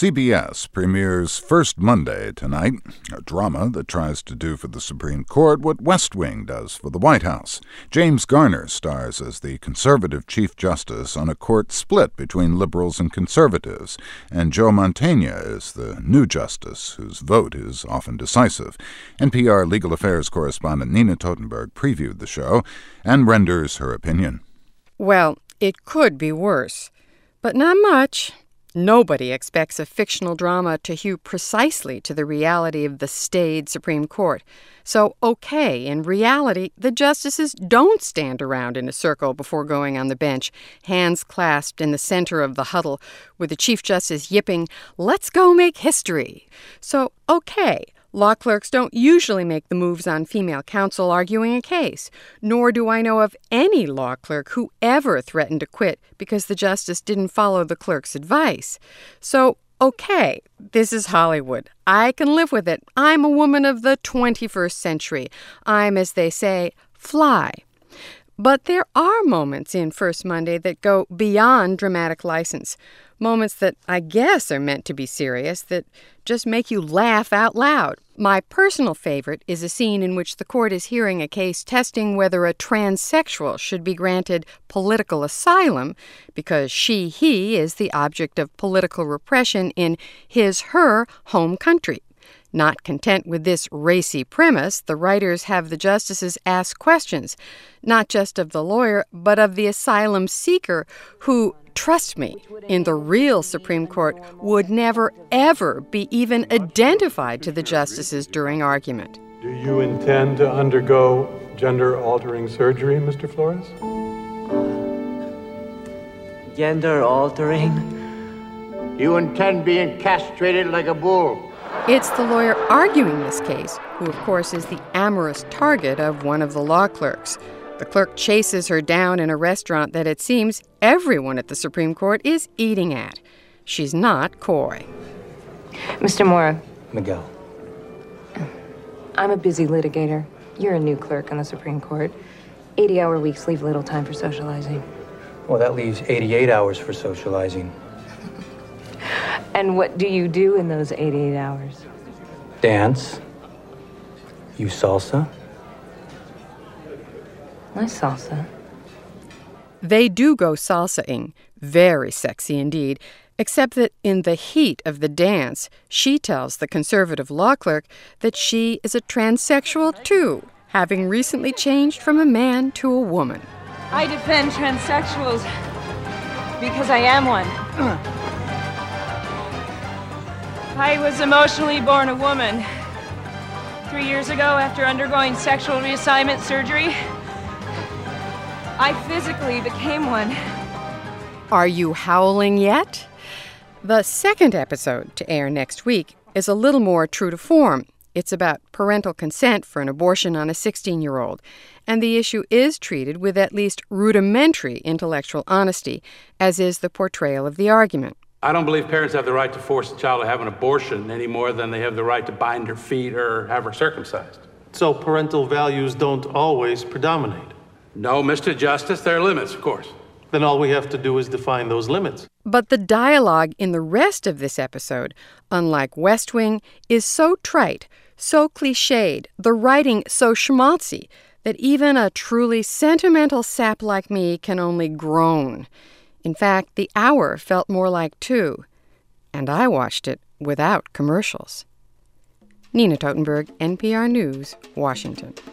CBS premieres First Monday tonight, a drama that tries to do for the Supreme Court what West Wing does for the White House. James Garner stars as the conservative Chief Justice on a court split between liberals and conservatives, and Joe Mantegna is the new justice whose vote is often decisive. NPR legal affairs correspondent Nina Totenberg previewed the show and renders her opinion. Well, it could be worse, but not much. Nobody expects a fictional drama to hew precisely to the reality of the staid Supreme Court. So, in reality, the justices don't stand around in a circle before going on the bench, hands clasped in the center of the huddle, with the Chief Justice yipping, "Let's go make history." So, law clerks don't usually make the moves on female counsel arguing a case, nor do I know of any law clerk who ever threatened to quit because the justice didn't follow the clerk's advice. So, this is Hollywood. I can live with it. I'm a woman of the 21st century. I'm, as they say, fly. But there are moments in First Monday that go beyond dramatic license. Moments that I guess are meant to be serious, that just make you laugh out loud. My personal favorite is a scene in which the court is hearing a case testing whether a transsexual should be granted political asylum because he is the object of political repression in her home country. Not content with this racy premise, the writers have the justices ask questions, not just of the lawyer, but of the asylum seeker who, trust me, in the real Supreme Court would never, ever be even identified to the justices during argument. Do you intend to undergo gender-altering surgery, Mr. Flores? Gender-altering? You intend being castrated like a bull? It's the lawyer arguing this case, who, of course, is the amorous target of one of the law clerks. The clerk chases her down in a restaurant that it seems everyone at the Supreme Court is eating at. She's not coy. Mr. Mora. Miguel. I'm a busy litigator. You're a new clerk on the Supreme Court. 80-hour weeks leave little time for socializing. Well, that leaves 88 hours for socializing. And what do you do in those 88 hours? Dance. Use salsa. Nice salsa. They do go salsa-ing. Very sexy indeed. Except that in the heat of the dance, she tells the conservative law clerk that she is a transsexual too, having recently changed from a man to a woman. I defend transsexuals because I am one. I was emotionally born a woman. 3 years ago, after undergoing sexual reassignment surgery, I physically became one. Are you howling yet? The second episode, to air next week, is a little more true to form. It's about parental consent for an abortion on a 16-year-old, and the issue is treated with at least rudimentary intellectual honesty, as is the portrayal of the argument. I don't believe parents have the right to force a child to have an abortion any more than they have the right to bind her feet or have her circumcised. So parental values don't always predominate? No, Mr. Justice, there are limits, of course. Then all we have to do is define those limits. But the dialogue in the rest of this episode, unlike West Wing, is so trite, so cliched, the writing so schmaltzy, that even a truly sentimental sap like me can only groan. In fact, the hour felt more like 2, and I watched it without commercials. Nina Totenberg, NPR News, Washington.